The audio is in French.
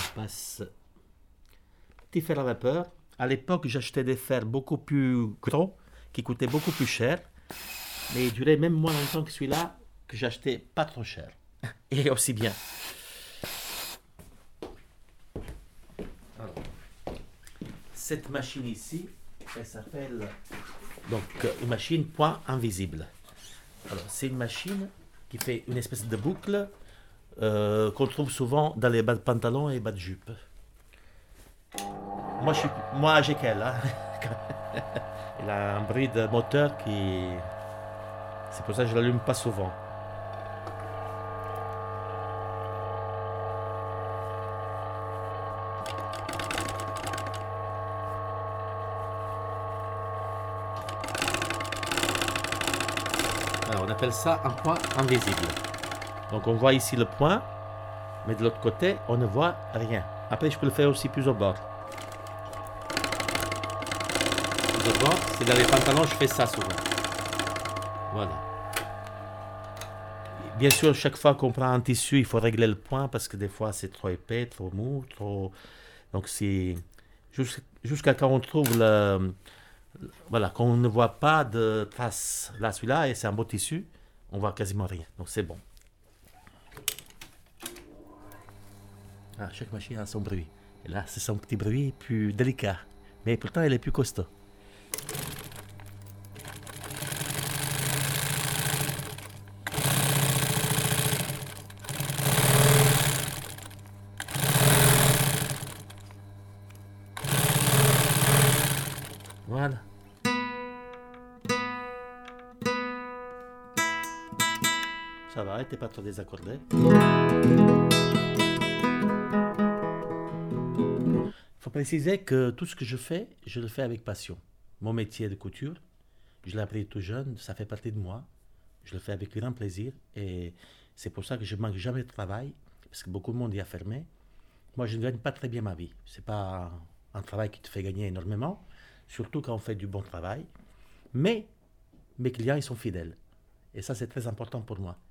passe petit fer à vapeur. À l'époque, j'achetais des fers beaucoup plus gros, qui coûtaient beaucoup plus cher, mais ils duraient même moins longtemps que celui-là, que j'achetais pas trop cher. Et aussi bien. Alors, cette machine ici, elle s'appelle donc une machine point invisible. Alors, c'est une machine qui fait une espèce de boucle qu'on trouve souvent dans les bas de pantalon et bas de jupe. Moi, je suis moins âgé qu'elle. Hein. Elle a un bruit de moteur qui... C'est pour ça que je l'allume pas souvent. Alors, on appelle ça un point invisible. Donc on voit ici le point, mais de l'autre côté, on ne voit rien. Après, je peux le faire aussi plus au bord. Plus au bord, c'est dans les pantalons, je fais ça souvent. Voilà. Bien sûr, chaque fois qu'on prend un tissu, il faut régler le point parce que des fois, c'est trop épais, trop mou, trop... Donc c'est jusqu'à quand on trouve le... Voilà, qu'on ne voit pas de traces. Là, celui-là, et c'est un beau tissu, on voit quasiment rien. Donc c'est bon. Ah, chaque machine a son bruit. Et là, c'est son petit bruit plus délicat. Mais pourtant, elle est plus costaud. Voilà. Ça va, t'es pas trop désaccordé. Il faut préciser que tout ce que je le fais avec passion. Mon métier de couture, je l'ai appris tout jeune, ça fait partie de moi. Je le fais avec grand plaisir et c'est pour ça que je ne manque jamais de travail, parce que beaucoup de monde y a fermé. Moi, je ne gagne pas très bien ma vie. Ce n'est pas un travail qui te fait gagner énormément, surtout quand on fait du bon travail. Mais mes clients, ils sont fidèles. Et ça, c'est très important pour moi.